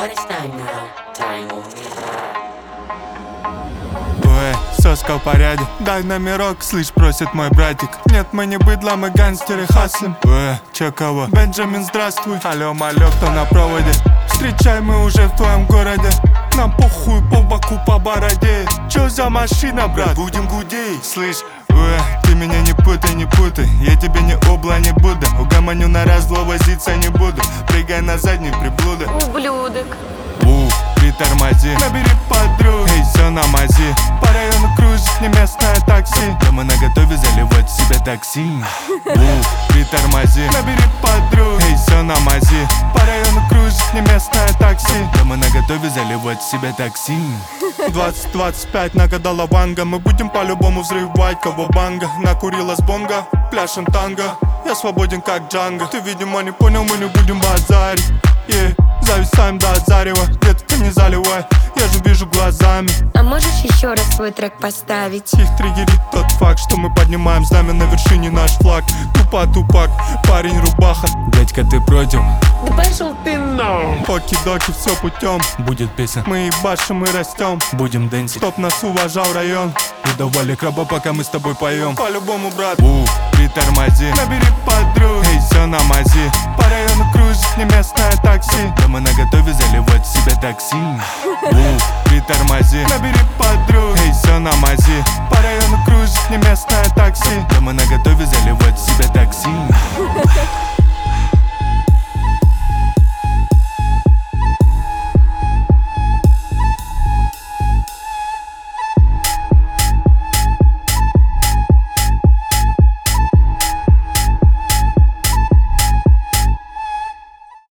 What is time now? Time умирать. Соска в порядке, дай номерок, слышь, просит мой братик. Нет, мы не быдло, мы гангстеры хаслим. Чё кого? Бенджамин, здравствуй. Алло, малё, кто на проводе? Встречай, мы уже в твоем городе. Нам похуй по боку, по бороде. Чё за машина, брат? Будем гудеть. Слышь, ты меня не путай, не путай. Я тебе не обла, не буду. Угомоню на раз, зло возиться не буду. Прыгай на задний, приблуда. Ублюдок. Притормози, набери подруг. Эй, всё на мази. По району кружит не местное такси. Да мы наготове заливать в себя такси. Притормози, набери подруг. Эй, всё на мази. По району кружит не местное такси. Да мы наготове заливать в себя такси. 20-25 нагадала ванга. Мы будем по-любому взрывать кого банга. Накурилась бонга, пляшем танго. Я свободен как Джанго. Ты, видимо, не понял, мы не будем базарить. Зависаем до зарева, детка не заливай, я же вижу глазами. А можешь еще раз свой трек поставить? Их триггерит тот факт, что мы поднимаем знамя на вершине наш флаг. Тупак, парень рубаха. Дядька, ты против? Да пошел ты нахуй. Оки-доки, все путем. Будет песня. Мы ебашим и растем. Будем дэнсить. Чтоб нас уважал район. Не давали краба, пока мы с тобой поем. По-любому, брат. Притормози, набери подруг. Эй, все на мази. По району кружит не местное такси. Да мы наготове заливать в себя такси. Притормози, набери подруг. Эй, все на мази.